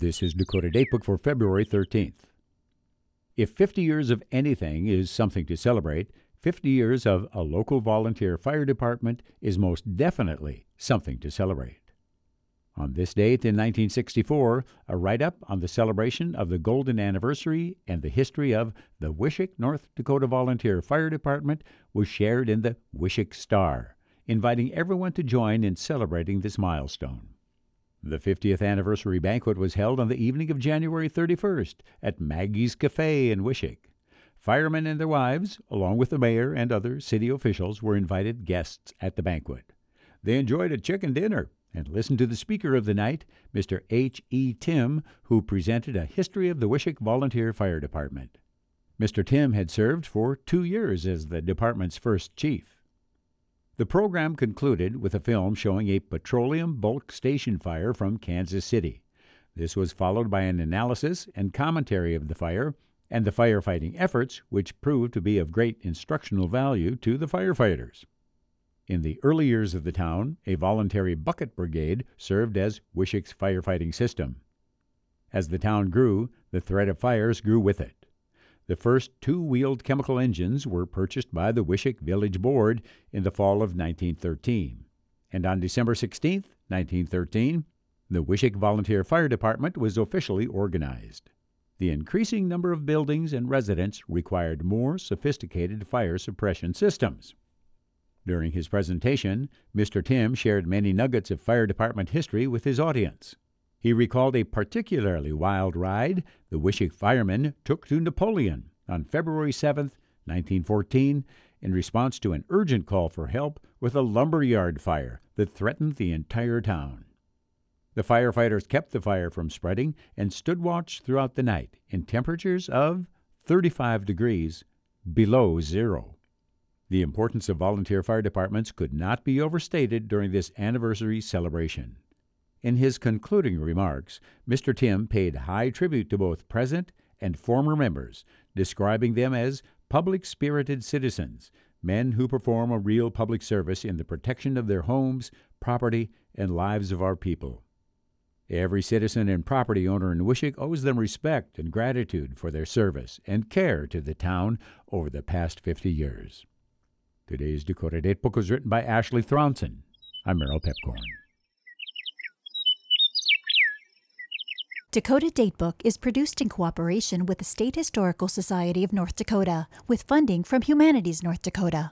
This is Dakota Datebook for February 13th. If 50 years of anything is something to celebrate, 50 years of a local volunteer fire department is most definitely something to celebrate. On this date in 1964, a write-up on the celebration of the golden anniversary and the history of the Wishek, North Dakota Volunteer Fire Department was shared in the Wishek Star, inviting everyone to join in celebrating this milestone. The 50th anniversary banquet was held on the evening of January 31st at Maggie's Cafe in Wishek. Firemen and their wives, along with the mayor and other city officials, were invited guests at the banquet. They enjoyed a chicken dinner and listened to the speaker of the night, Mr. H.E. Tim, who presented a history of the Wishek Volunteer Fire Department. Mr. Tim had served for 2 years as the department's first chief. The program concluded with a film showing a petroleum bulk station fire from Kansas City. This was followed by an analysis and commentary of the fire and the firefighting efforts, which proved to be of great instructional value to the firefighters. In the early years of the town, a voluntary bucket brigade served as Wishek's firefighting system. As the town grew, the threat of fires grew with it. The first two-wheeled chemical engines were purchased by the Wishek Village Board in the fall of 1913. And on December 16, 1913, the Wishek Volunteer Fire Department was officially organized. The increasing number of buildings and residents required more sophisticated fire suppression systems. During his presentation, Mr. Tim shared many nuggets of fire department history with his audience. He recalled a particularly wild ride the Wishek firemen took to Napoleon on February 7, 1914, in response to an urgent call for help with a lumberyard fire that threatened the entire town. The firefighters kept the fire from spreading and stood watch throughout the night in temperatures of 35 degrees below zero. The importance of volunteer fire departments could not be overstated during this anniversary celebration. In his concluding remarks, Mr. Tim paid high tribute to both present and former members, describing them as public-spirited citizens, men who perform a real public service in the protection of their homes, property, and lives of our people. Every citizen and property owner in Wishek owes them respect and gratitude for their service and care to the town over the past 50 years. Today's Dakota Datebook was written by Ashley Thronson. I'm Merrill Pepcorn. Dakota Datebook is produced in cooperation with the State Historical Society of North Dakota, with funding from Humanities North Dakota.